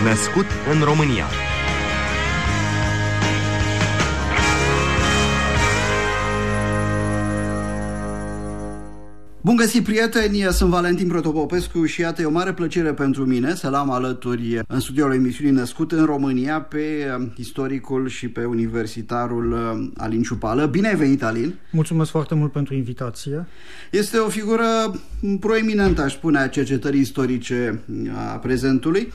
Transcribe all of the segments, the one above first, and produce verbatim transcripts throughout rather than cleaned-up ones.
Născut în România. Bun găsit, prieteni! Sunt Valentin Protopopescu și iată, e o mare plăcere pentru mine să l-am alături în studioul emisiunii Născut în România pe istoricul și pe universitarul Alin Ciupală. Bine ai venit, Alin! Mulțumesc foarte mult pentru invitație. Este o figură proeminentă, aș spune, a cercetării istorice a prezentului.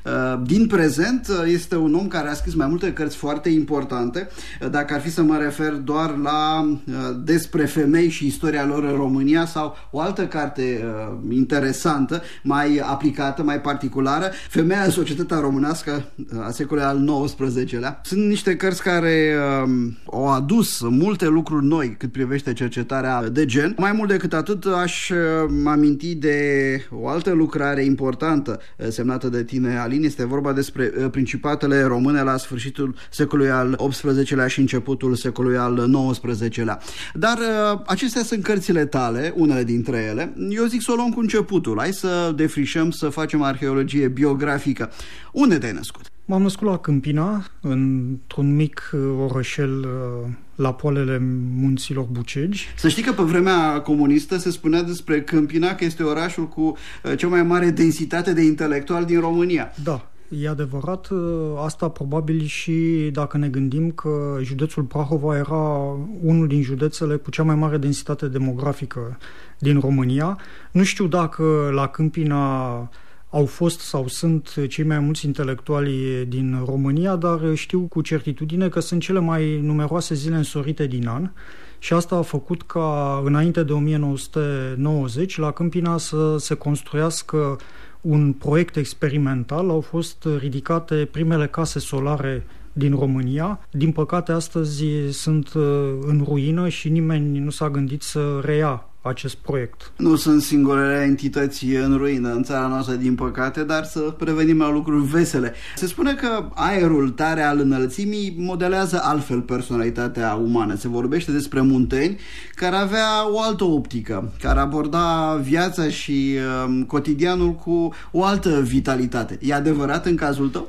Din prezent este un om care a scris mai multe cărți foarte importante. Dacă ar fi să mă refer doar la despre femei și istoria lor în România, sau o altă carte uh, interesantă, mai aplicată, mai particulară, Femeia în societatea românească a secolului al nouăsprezecelea. Sunt niște cărți care uh, au adus multe lucruri noi cât privește cercetarea de gen. Mai mult decât atât, aș uh, aminti de o altă lucrare importantă uh, semnată de tine, Alin. Este vorba despre uh, Principatele române la sfârșitul secolului al optsprezecelea și începutul secolului al nouăsprezecelea. Dar uh, acestea sunt cărțile tale, unele dintre ele. Eu zic să o luăm cu începutul. Hai să defrișăm, să facem arheologie biografică. Unde te-ai născut? M-am născut la Câmpina, într-un mic orășel la poalele munților Bucegi. Să știi că pe vremea comunistă se spunea despre Câmpina că este orașul cu cea mai mare densitate de intelectuali din România. Da. E adevărat, asta probabil și dacă ne gândim că județul Prahova era unul din județele cu cea mai mare densitate demografică din România. Nu știu dacă la Câmpina au fost sau sunt cei mai mulți intelectuali din România, dar știu cu certitudine că sunt cele mai numeroase zile însorite din an. Și asta a făcut ca înainte de o mie nouă sute nouăzeci la Câmpina să se construiască un proiect experimental. Au fost ridicate primele case solare din România. Din păcate, astăzi sunt în ruină și nimeni nu s-a gândit să reia acest proiect. Nu sunt singurele entități în ruină în țara noastră, din păcate, dar să prevenim la lucruri vesele. Se spune că aerul tare al înălțimii modelează altfel personalitatea umană. Se vorbește despre Munteni, care avea o altă optică, care aborda viața și uh, cotidianul cu o altă vitalitate. E adevărat în cazul tău?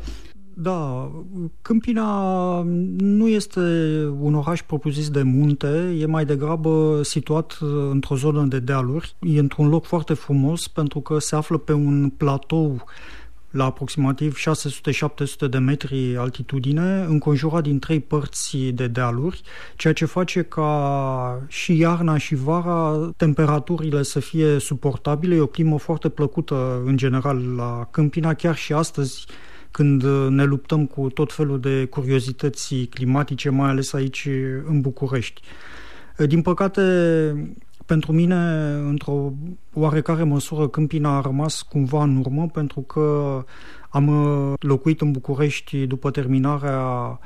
Da, Câmpina nu este un oraș propriu-zis de munte, e mai degrabă situat într-o zonă de dealuri. E într-un loc foarte frumos pentru că se află pe un platou la aproximativ șase sute șapte sute de metri altitudine, înconjurat din trei părți de dealuri, ceea ce face ca și iarna și vara temperaturile să fie suportabile. E o climă foarte plăcută în general la Câmpina, chiar și astăzi, când ne luptăm cu tot felul de curiozități climatice, mai ales aici în București. Din păcate, pentru mine, într-o oarecare măsură, Câmpina a rămas cumva în urmă, pentru că am locuit în București după terminarea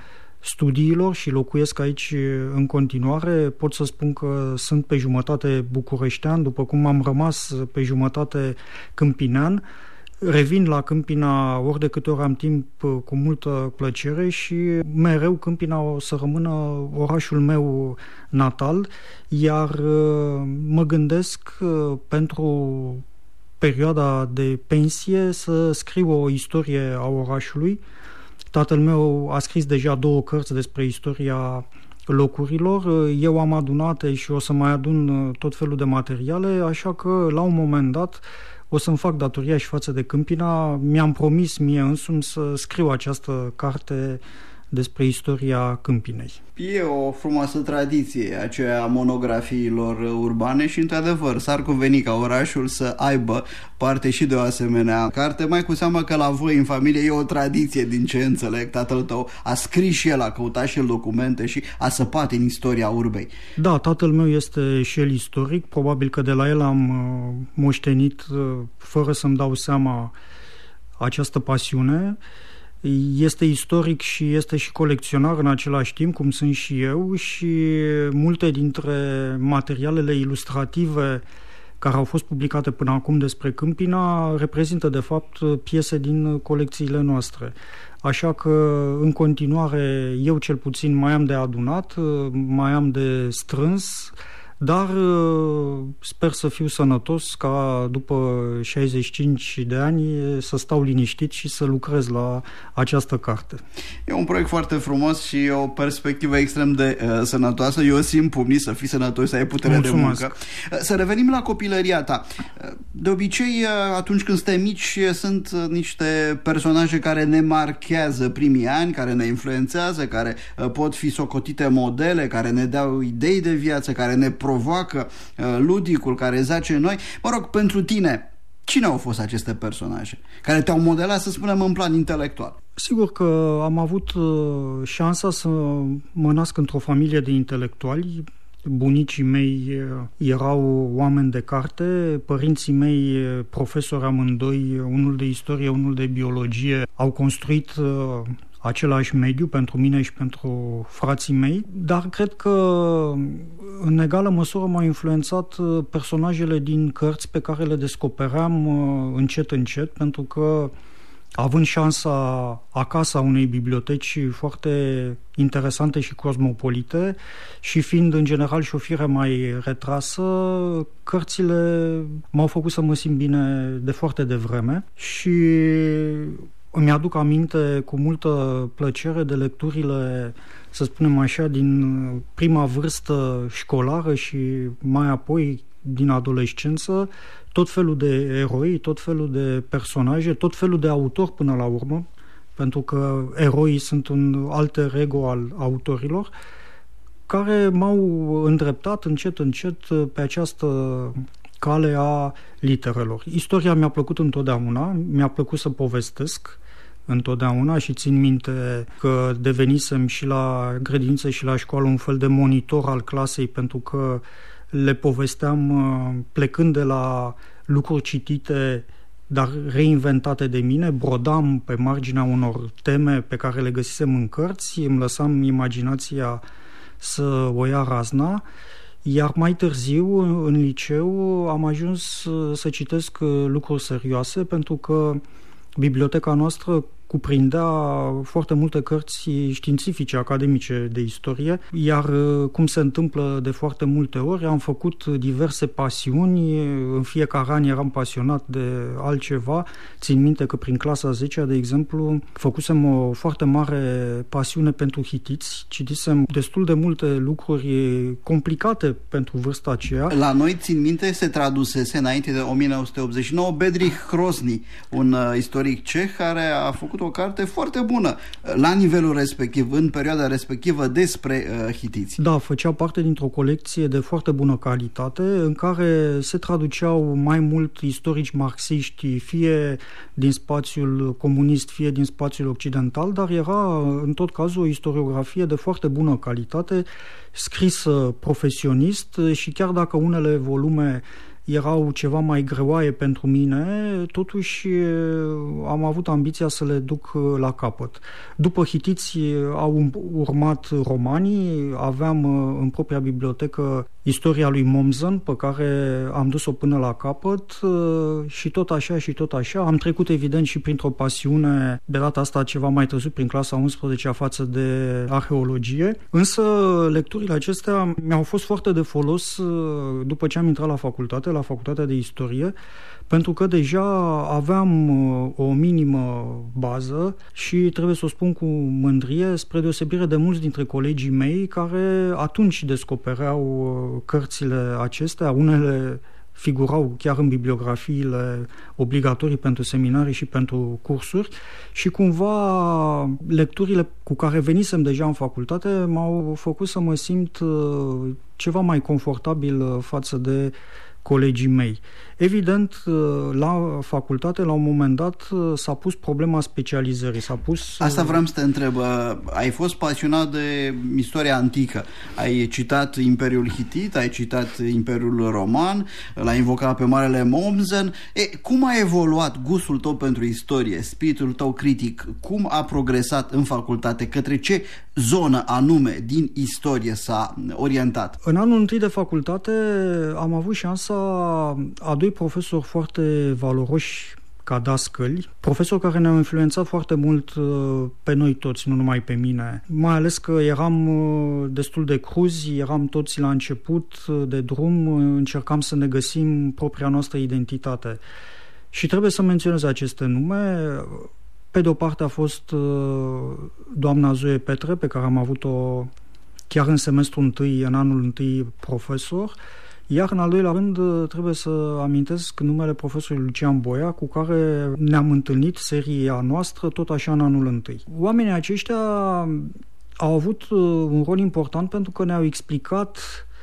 studiilor și locuiesc aici în continuare. Pot să spun că sunt pe jumătate bucureștean, după cum am rămas pe jumătate câmpinean. Revin la Câmpina ori de câte ori am timp cu multă plăcere și mereu Câmpina o să rămână orașul meu natal, iar mă gândesc pentru perioada de pensie să scriu o istorie a orașului. Tatăl meu a scris deja două cărți despre istoria locurilor. Eu am adunate și o să mai adun tot felul de materiale, așa că la un moment dat o să-mi fac datoria și față de Câmpina. Mi-am promis mie însumi să scriu această carte despre istoria Câmpinei. E o frumoasă tradiție aceea a monografiilor urbane și, într-adevăr, s-ar cuveni ca orașul să aibă parte și de o asemenea carte, mai cu seamă că la voi în familie e o tradiție, din ce înțeleg. Tatăl tău a scris și el, a căutat și el documente și a săpat în istoria urbei. Da, tatăl meu este și el istoric, probabil că de la el am moștenit, fără să-mi dau seama, această pasiune. Este istoric și este și colecționar în același timp, cum sunt și eu, și multe dintre materialele ilustrative care au fost publicate până acum despre Câmpina reprezintă de fapt piese din colecțiile noastre. Așa că în continuare eu cel puțin mai am de adunat, mai am de strâns, dar sper să fiu sănătos ca după șaizeci și cinci de ani să stau liniștit și să lucrez la această carte. E un proiect foarte frumos și o perspectivă extrem de uh, sănătoasă. Eu simt pumnii să fii sănătos, să ai putere Mulțumesc. de muncă. Uh, să revenim la copilăria ta. Uh, de obicei, uh, atunci când suntem mici, sunt uh, niște personaje care ne marchează primii ani, care ne influențează, care uh, pot fi socotite modele, care ne dau idei de viață, care ne provoacă uh, ludicul, care zace în noi. Mă rog, pentru tine, cine au fost aceste personaje care te-au modelat, să spunem, în plan intelectual? Sigur că am avut șansa să mă nasc într-o familie de intelectuali. Bunicii mei erau oameni de carte, părinții mei profesori amândoi, unul de istorie, unul de biologie, au construit același mediu pentru mine și pentru frații mei, dar cred că în egală măsură m-au influențat personajele din cărți pe care le descopeream încet, încet, pentru că având șansa acasă a unei biblioteci foarte interesante și cosmopolite și fiind în general și o fire mai retrasă, cărțile m-au făcut să mă simt bine de foarte devreme și îmi aduc aminte cu multă plăcere de lecturile, să spunem așa, din prima vârstă școlară și mai apoi din adolescență, tot felul de eroi, tot felul de personaje, tot felul de autori până la urmă, pentru că eroii sunt un alter ego al autorilor, care m-au îndreptat încet, încet pe această cale a literelor. Istoria mi-a plăcut întotdeauna, mi-a plăcut să povestesc întotdeauna și țin minte că devenisem și la grădiniță și la școală un fel de monitor al clasei, pentru că le povesteam plecând de la lucruri citite, dar reinventate de mine, brodam pe marginea unor teme pe care le găsisem în cărți, îmi lăsam imaginația să o ia razna, iar mai târziu, în liceu, am ajuns să citesc lucruri serioase, pentru că biblioteca noastră cuprindea foarte multe cărți științifice, academice de istorie, iar cum se întâmplă de foarte multe ori, am făcut diverse pasiuni, în fiecare an eram pasionat de altceva. Țin minte că prin clasa a zecea, de exemplu, făcusem o foarte mare pasiune pentru hitiți, citisem destul de multe lucruri complicate pentru vârsta aceea. La noi, țin minte, se tradusese înainte de o mie nouă sute optzeci și nouă Bedřich Hrozný, un uh, istoric ceh care a făcut o carte foarte bună la nivelul respectiv, în perioada respectivă, despre uh, hitiți. Da, făcea parte dintr-o colecție de foarte bună calitate, în care se traduceau mai mult istorici marxiști, fie din spațiul comunist, fie din spațiul occidental, dar era în tot cazul o istoriografie de foarte bună calitate, scrisă profesionist și chiar dacă unele volume erau ceva mai greoaie pentru mine, totuși am avut ambiția să le duc la capăt. După hitiți au urmat romanii, aveam în propria bibliotecă istoria lui Mommsen, pe care am dus-o până la capăt și tot așa și tot așa. Am trecut evident și printr-o pasiune, de data asta ceva mai târziu, prin clasa a unsprezecea, față de arheologie, însă lecturile acestea mi-au fost foarte de folos după ce am intrat la facultate, la facultatea de istorie, pentru că deja aveam o minimă bază și trebuie să o spun cu mândrie, spre deosebire de mulți dintre colegii mei care atunci descopereau cărțile acestea, unele figurau chiar în bibliografiile obligatorii pentru seminarii și pentru cursuri și cumva lecturile cu care venisem deja în facultate m-au făcut să mă simt ceva mai confortabil față de colegii mei. Evident, la facultate, la un moment dat, s-a pus problema specializării. S-a pus... Asta vreau să te întreb. Ai fost pasionat de istoria antică. Ai citat Imperiul Hitit, ai citat Imperiul Roman, l-ai invocat pe Marele Mommsen. E, cum a evoluat gustul tău pentru istorie, spiritul tău critic? Cum a progresat în facultate? Către ce zonă anume din istorie s-a orientat? În anul întâi de facultate am avut șansa a doi profesori foarte valoroși ca dascăli, profesori care ne-au influențat foarte mult pe noi toți, nu numai pe mine. Mai ales că eram destul de cruzi, eram toți la început de drum, încercam să ne găsim propria noastră identitate. Și trebuie să menționez aceste nume. Pe de o parte a fost doamna Zoe Petre, pe care am avut-o chiar în semestrul întâi, în anul întâi profesor, iar în al doilea rând trebuie să amintesc numele profesorului Lucian Boia, cu care ne-am întâlnit seria noastră tot așa în anul întâi. Oamenii aceștia au avut un rol important pentru că ne-au explicat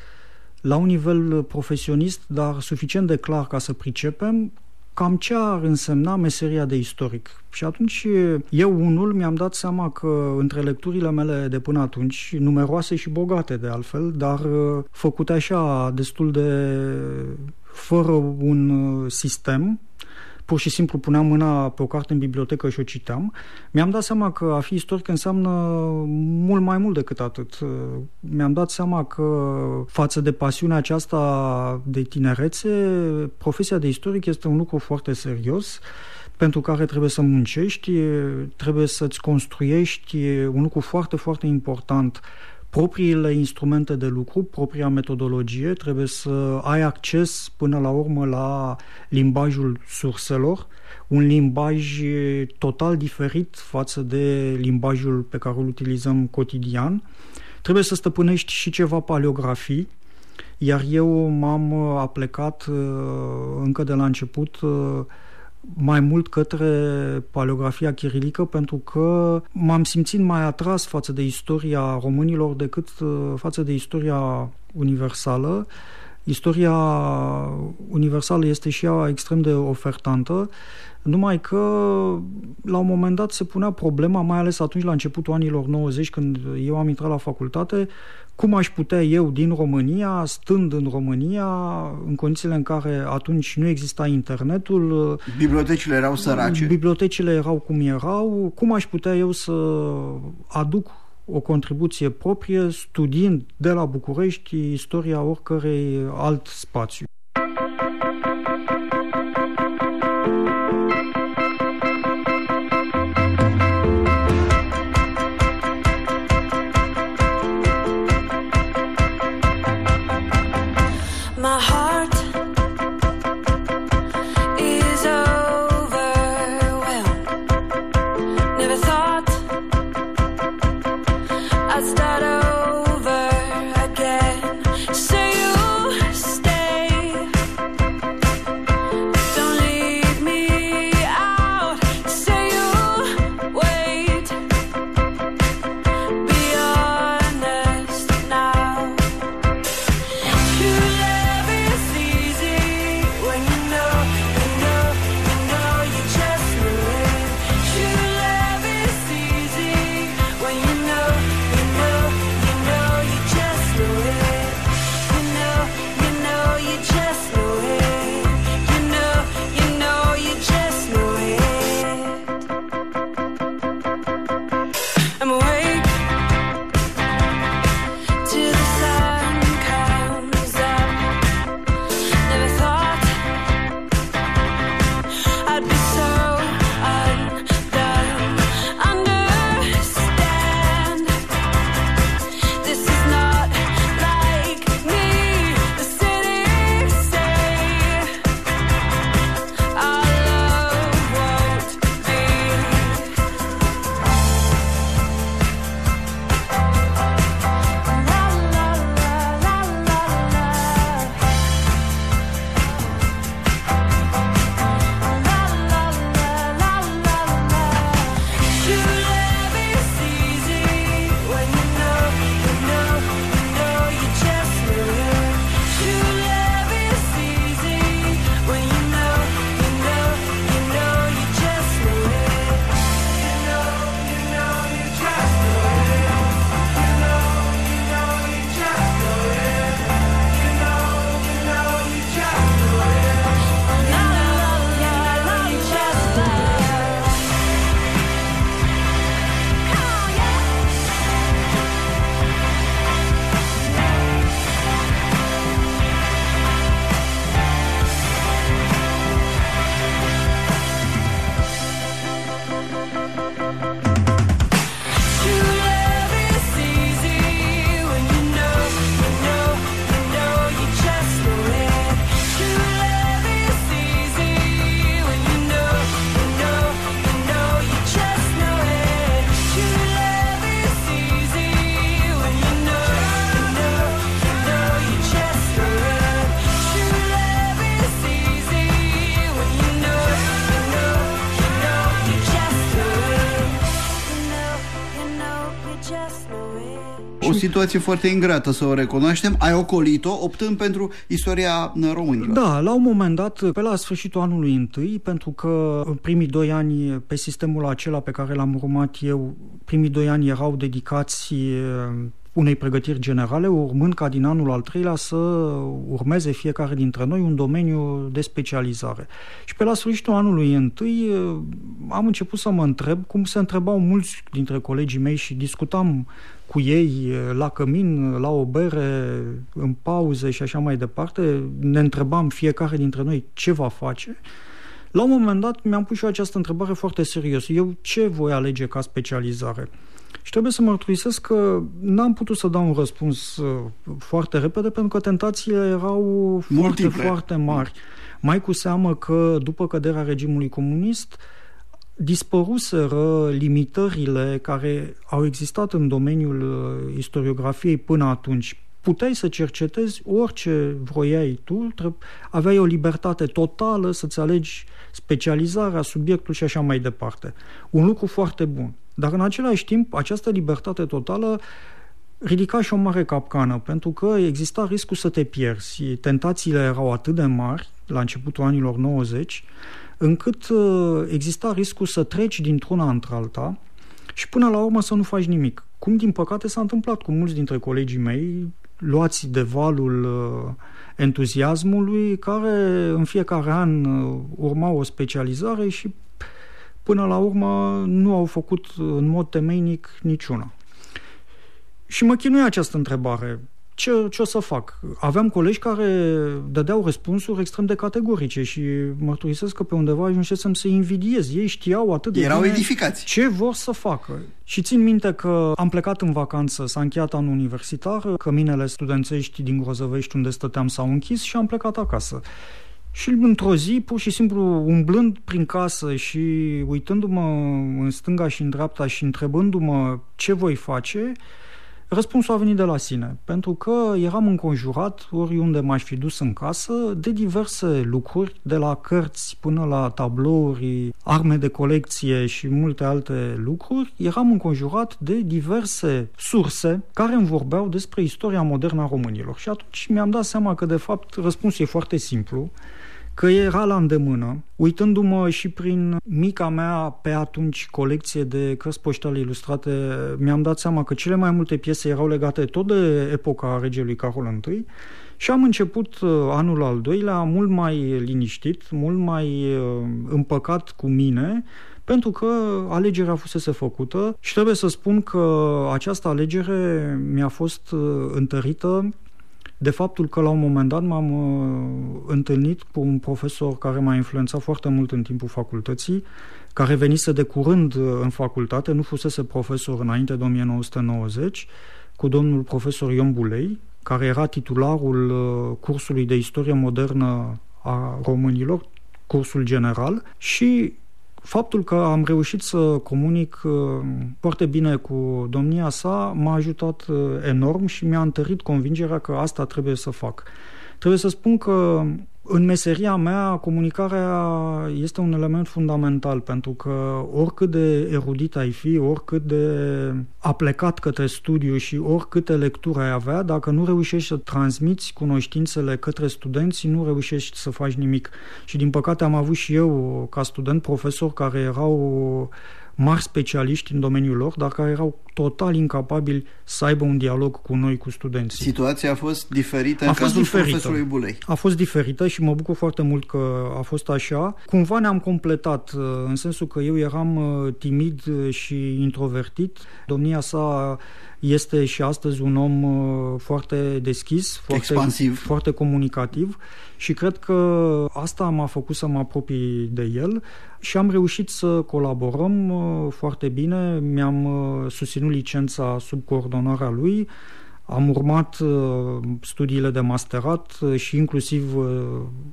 la un nivel profesionist, dar suficient de clar ca să pricepem, cam ce ar însemna meseria de istoric. Și atunci eu unul mi-am dat seama că între lecturile mele de până atunci, numeroase și bogate de altfel, dar făcute așa destul de fără un sistem, pur și simplu puneam mâna pe o carte în bibliotecă și o citeam, mi-am dat seama că a fi istoric înseamnă mult mai mult decât atât. Mi-am dat seama că față de pasiunea aceasta de tinerețe, profesia de istoric este un lucru foarte serios, pentru care trebuie să muncești, trebuie să-ți construiești un lucru foarte, foarte important, propriile instrumente de lucru, propria metodologie, trebuie să ai acces până la urmă la limbajul surselor, un limbaj total diferit față de limbajul pe care îl utilizăm cotidian. Trebuie să stăpânești și ceva paleografii, iar eu m-am aplecat încă de la început mai mult către paleografia chirilică, pentru că m-am simțit mai atras față de istoria românilor decât față de istoria universală. Istoria universală este și ea extrem de ofertantă, numai că la un moment dat se punea problema, mai ales atunci la începutul anilor nouăzeci, când eu am intrat la facultate, cum aș putea eu din România, stând în România, în condițiile în care atunci nu exista internetul, bibliotecile erau sărace, bibliotecile erau cum erau, cum aș putea eu să aduc o contribuție proprie studiind de la București istoria oricărei alt spațiu. See situație foarte ingrată, să o recunoaștem. Ai ocolit-o optând pentru istoria românilor. Da, la un moment dat, pe la sfârșitul anului întâi, pentru că în primii doi ani, pe sistemul acela pe care l-am urmat eu, primii doi ani erau dedicați unei pregătiri generale, urmând ca din anul al treilea să urmeze fiecare dintre noi un domeniu de specializare. Și pe la sfârșitul anului întâi am început să mă întreb, cum se întrebau mulți dintre colegii mei și discutam cu ei la cămin, la o bere, în pauze și așa mai departe, ne întrebam fiecare dintre noi ce va face. La un moment dat mi-am pus și eu această întrebare foarte serios. Eu ce voi alege ca specializare? Și trebuie să mărturisesc că n-am putut să dau un răspuns foarte repede, pentru că tentațiile erau multiple, foarte, foarte mari. Mai cu seamă că după căderea regimului comunist dispăruseră limitările care au existat în domeniul istoriografiei până atunci. Puteai să cercetezi orice vroiai tu, aveai o libertate totală să-ți alegi specializarea, subiectul și așa mai departe. Un lucru foarte bun. Dar în același timp, această libertate totală ridica și o mare capcană, pentru că exista riscul să te pierzi. Tentațiile erau atât de mari, la începutul anilor nouăzeci, încât exista riscul să treci dintr-una într-alta și până la urmă să nu faci nimic. Cum, din păcate, s-a întâmplat cu mulți dintre colegii mei, luați de valul entuziasmului, care în fiecare an urmau o specializare și până la urmă nu au făcut în mod temeinic niciuna. Și mă chinuia această întrebare. Ce, ce o să fac? Aveam colegi care dădeau răspunsuri extrem de categorice și mărturisesc că pe undeva ajunsesem să invidiez. Ei știau atât de Erau bine edificați. ce vor să facă. Și țin minte că am plecat în vacanță, s-a încheiat anul universitar, căminele studențești din Grozăvești unde stăteam s-au închis și am plecat acasă. Și într-o zi, pur și simplu, umblând prin casă și uitându-mă în stânga și în dreapta și întrebându-mă ce voi face, răspunsul a venit de la sine, pentru că eram înconjurat, oriunde m-aș fi dus în casă, de diverse lucruri, de la cărți până la tablouri, arme de colecție și multe alte lucruri. Eram înconjurat de diverse surse care îmi vorbeau despre istoria modernă a românilor. Și atunci mi-am dat seama că, de fapt, răspunsul e foarte simplu, că era la îndemână, uitându-mă și prin mica mea, pe atunci, colecție de cărți poștale ilustrate, mi-am dat seama că cele mai multe piese erau legate tot de epoca regelui Carol I și am început anul al doilea mult mai liniștit, mult mai împăcat cu mine, pentru că alegerea fusese făcută și trebuie să spun că această alegere mi-a fost întărită de faptul că la un moment dat m-am uh, întâlnit cu un profesor care m-a influențat foarte mult în timpul facultății, care venise de curând în facultate, nu fusese profesor înainte de o mie nouă sute nouăzeci, cu domnul profesor Ion Bulei, care era titularul uh, cursului de istorie modernă a românilor, cursul general, și faptul că am reușit să comunic uh, foarte bine cu domnia sa m-a ajutat uh, enorm și mi-a întărit convingerea că asta trebuie să fac. Trebuie să spun că în meseria mea comunicarea este un element fundamental, pentru că oricât de erudit ai fi, oricât de aplecat către studiu și oricâte lecturi ai avea, dacă nu reușești să transmiți cunoștințele către studenți, nu reușești să faci nimic. Și din păcate am avut și eu, ca student, profesori care erau mari specialiști în domeniul lor, dar care erau total incapabili să aibă un dialog cu noi, cu studenții. Situația a fost diferită a în fost cazul diferită. profesorului Bulei. A fost diferită și mă bucur foarte mult că a fost așa. Cumva ne-am completat, în sensul că eu eram timid și introvertit. Domnia sa este și astăzi un om foarte deschis, foarte, expansiv, foarte comunicativ și cred că asta m-a făcut să mă apropii de el și am reușit să colaborăm foarte bine. Mi-am susținut licența sub coordonarea lui, am urmat studiile de masterat și inclusiv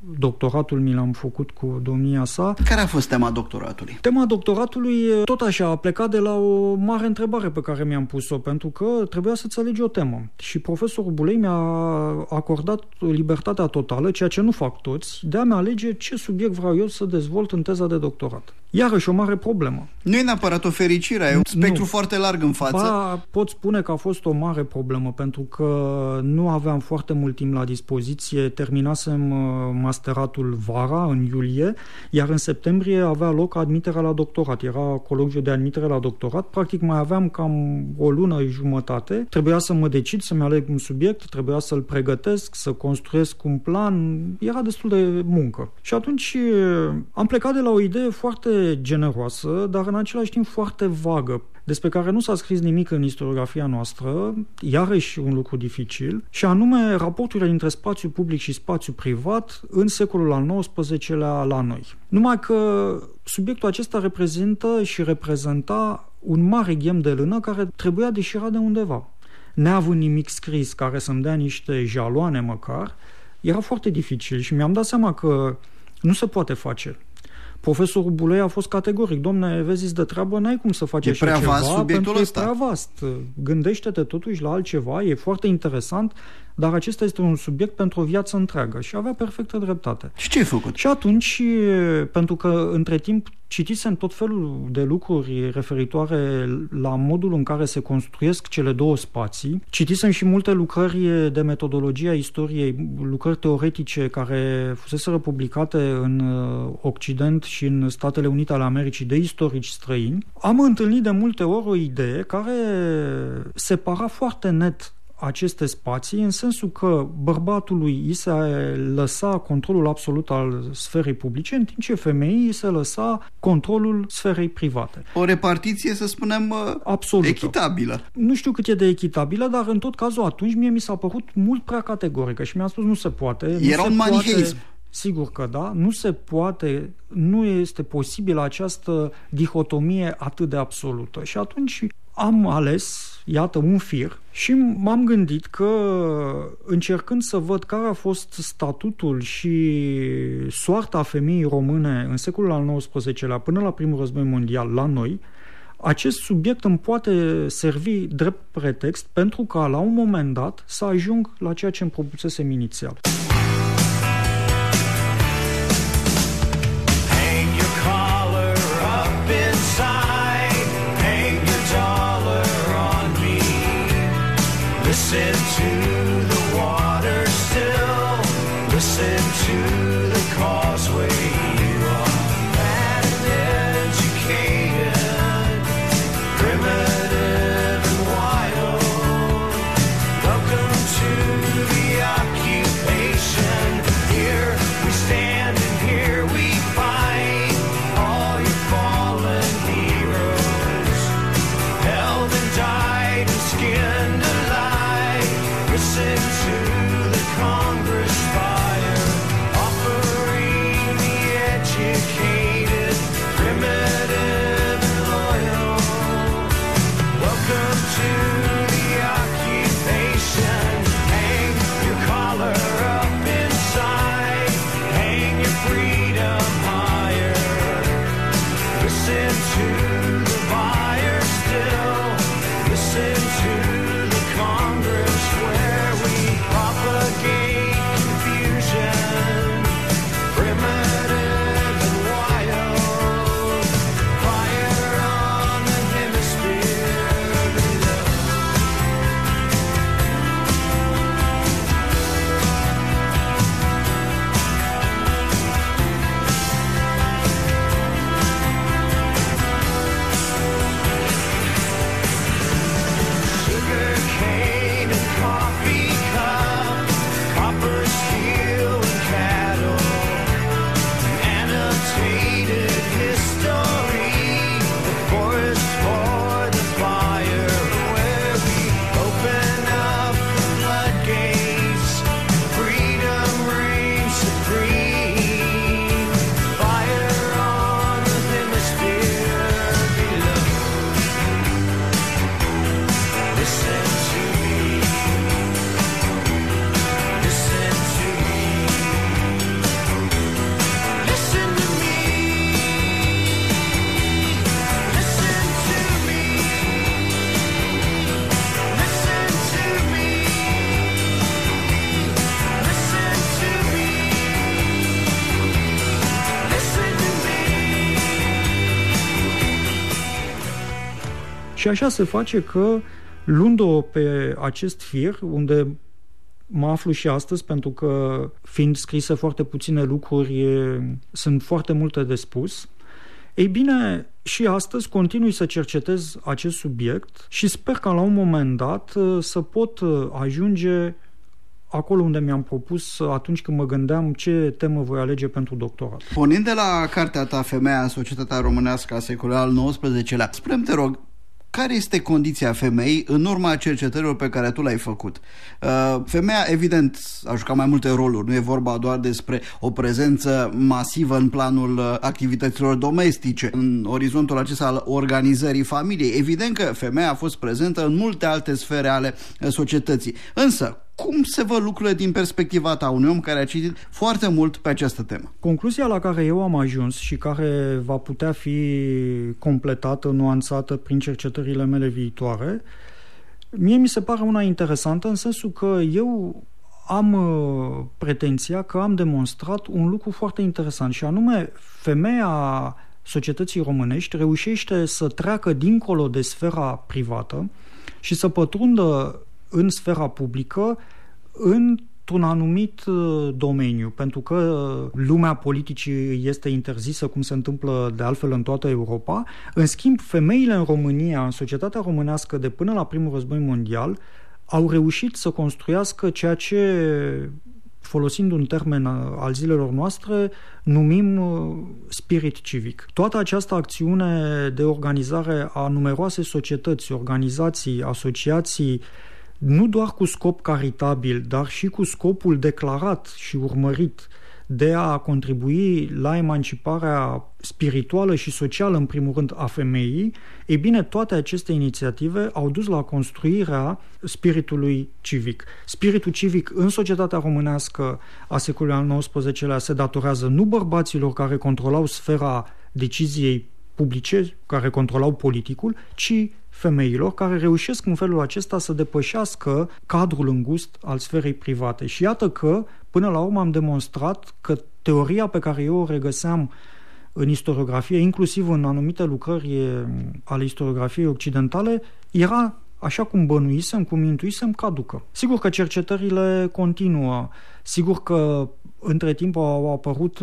doctoratul mi l-am făcut cu domnia sa. Care a fost tema doctoratului? Tema doctoratului, tot așa, a plecat de la o mare întrebare pe care mi-am pus-o, pentru că trebuia să-ți alegi o temă. Și profesorul Bulei mi-a acordat libertatea totală, ceea ce nu fac toți, de a-mi alege ce subiect vreau eu să dezvolt în teza de doctorat. Iarăși o mare problemă. Nu e neapărat o fericire, e un spectru nu. foarte larg în față. Ba, pot spune că a fost o mare problemă, pentru că nu aveam foarte mult timp la dispoziție. Terminasem masteratul vara, în iulie, iar în septembrie avea loc admiterea la doctorat. Era colegiu de admitere la doctorat. Practic mai aveam cam o lună și jumătate. Trebuia să mă decid, să-mi aleg un subiect, trebuia să-l pregătesc, să construiesc un plan. Era destul de muncă. Și atunci am plecat de la o idee foarte generoasă, dar în același timp foarte vagă, despre care nu s-a scris nimic în istoriografia noastră, iarăși un lucru dificil, și anume raporturile dintre spațiu public și spațiu privat în secolul al nouăsprezecelea la noi. Numai că subiectul acesta reprezintă și reprezenta un mare ghem de lână care trebuia deșirat de undeva. Neavând nimic scris care să-mi dea niște jaloane măcar, era foarte dificil și mi-am dat seama că nu se poate face. Profesorul Bulei a fost categoric. Domne, vezi de treabă, n-ai cum să faci așa ceva, pentru că e prea vast. Gândește-te totuși la altceva, e foarte interesant, dar acesta este un subiect pentru o viață întreagă. Și avea perfectă dreptate. Și ce ai făcut? Și atunci, pentru că între timp citisem tot felul de lucruri referitoare la modul în care se construiesc cele două spații, citisem și multe lucrări de metodologie a istoriei, lucrări teoretice care fuseseră publicate în Occident și în Statele Unite ale Americii de istorici străini. Am întâlnit de multe ori o idee care separa foarte net aceste spații, în sensul că bărbatului îi se lăsa controlul absolut al sferei publice, în timp ce femeii îi se lăsa controlul sferei private. O repartiție, să spunem, absolută, echitabilă. Nu știu cât e de echitabilă, dar în tot cazul atunci mie mi s-a părut mult prea categorică și mi-a spus nu se poate. Era un maniheism. Sigur că da, nu se poate, nu este posibilă această dihotomie atât de absolută. Și atunci am ales, iată, un fir și m-am gândit că, încercând să văd care a fost statutul și soarta femeii române în secolul al nouăsprezecelea până la primul război mondial la noi, acest subiect îmi poate servi drept pretext pentru ca la un moment dat să ajung la ceea ce îmi propusesem inițial. Listen to the water still, listen to the causeway. You are bad and educated, primitive and wild. Welcome to the occupation. Și așa se face că, luând-o pe acest fir, unde mă aflu și astăzi, pentru că, fiind scrise foarte puține lucruri, sunt foarte multe de spus, ei bine, și astăzi continui să cercetez acest subiect și sper că la un moment dat să pot ajunge acolo unde mi-am propus atunci când mă gândeam ce temă voi alege pentru doctorat. Pornind de la cartea ta, Femeia în societatea românească a secolului al nouăsprezecelea, spune-mi, te rog, care este condiția femeii în urma cercetărilor pe care tu le-ai făcut? Femeia, evident, a jucat mai multe roluri. Nu e vorba doar despre o prezență masivă în planul activităților domestice, în orizontul acesta al organizării familiei. Evident că femeia a fost prezentă în multe alte sfere ale societății. Însă, cum se văd lucrurile din perspectiva ta, unui om care a citit foarte mult pe această temă? Concluzia la care eu am ajuns și care va putea fi completată, nuanțată prin cercetările mele viitoare, mie mi se pare una interesantă în sensul că eu am uh, pretenția că am demonstrat un lucru foarte interesant și anume femeia societății românești reușește să treacă dincolo de sfera privată și să pătrundă în sfera publică într-un anumit domeniu, pentru că lumea politicii este interzisă, cum se întâmplă de altfel în toată Europa. În schimb, femeile în România, în societatea românească de până la primul război mondial, au reușit să construiască ceea ce, folosind un termen al zilelor noastre, numim spirit civic. Toată această acțiune de organizare a numeroase societăți, organizații, asociații, nu doar cu scop caritabil, dar și cu scopul declarat și urmărit de a contribui la emanciparea spirituală și socială, în primul rând, a femeii, ei bine, toate aceste inițiative au dus la construirea spiritului civic. Spiritul civic în societatea românească a secolului al nouăsprezecelea se datorează nu bărbaților care controlau sfera deciziei publice, care controlau politicul, ci femeilor care reușesc în felul acesta să depășească cadrul îngust al sferei private. Și iată că, până la urmă, am demonstrat că teoria pe care eu o regăseam în istoriografie, inclusiv în anumite lucrări ale istoriografiei occidentale, era, așa cum bănuisem, cum intuisem, caducă. Sigur că cercetările continuă, sigur că între timp au apărut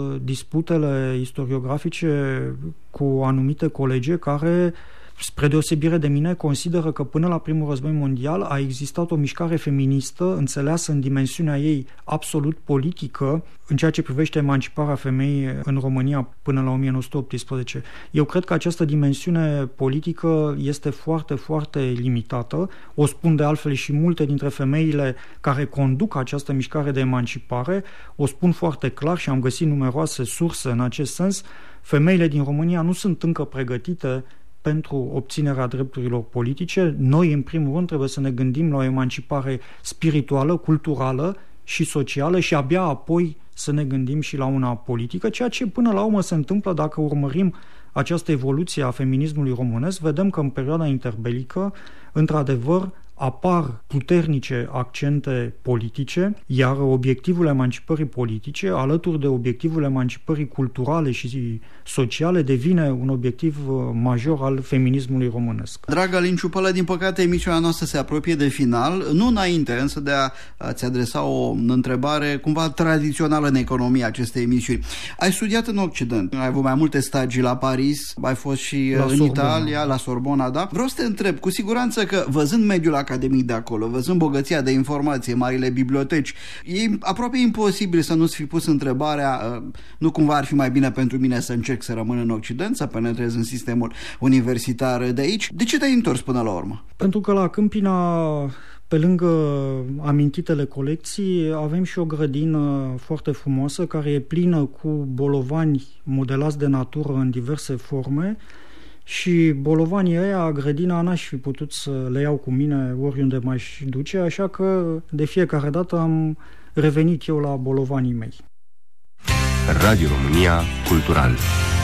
disputele istoriografice cu anumite colege care, spre deosebire de mine, consideră că până la primul război mondial a existat o mișcare feministă înțeleasă în dimensiunea ei absolut politică în ceea ce privește emanciparea femeii în România până la o mie nouă sute optsprezece. Eu cred că această dimensiune politică este foarte, foarte limitată. O spun de altfel și multe dintre femeile care conduc această mișcare de emancipare. O spun foarte clar și am găsit numeroase surse în acest sens. Femeile din România nu sunt încă pregătite pentru obținerea drepturilor politice. Noi, în primul rând, trebuie să ne gândim la o emancipare spirituală, culturală și socială și abia apoi să ne gândim și la una politică, ceea ce până la urmă se întâmplă dacă urmărim această evoluție a feminismului românesc. Vedem că în perioada interbelică, într-adevăr, apar puternice accente politice, iar obiectivul emancipării politice, alături de obiectivul emancipării culturale și sociale, devine un obiectiv major al feminismului românesc. Dragă Alin Ciupălă, din păcate emisiunea noastră se apropie de final, nu înainte însă de a-ți adresa o întrebare cumva tradițională în economia acestei emisiuni. Ai studiat în Occident, ai avut mai multe stagii la Paris, ai fost și la în Sorbona. Italia, la Sorbona, da? Vreau să te întreb, cu siguranță că văzând mediul academic de acolo, văzând bogăția de informație, marile biblioteci, e aproape imposibil să nu-ți fi pus întrebarea, nu cumva ar fi mai bine pentru mine să încerc să rămân în Occident, să penetrez în sistemul universitar de aici? De ce te-ai întors până la urmă? Pentru că la Câmpina, pe lângă amintitele colecții, avem și o grădină foarte frumoasă care e plină cu bolovani modelați de natură în diverse forme. Și bolovanii ăia, grădina, n-aș fi putut să le iau cu mine oriunde m-aș duce, așa că de fiecare dată am revenit eu la bolovanii mei. Radio România Cultural.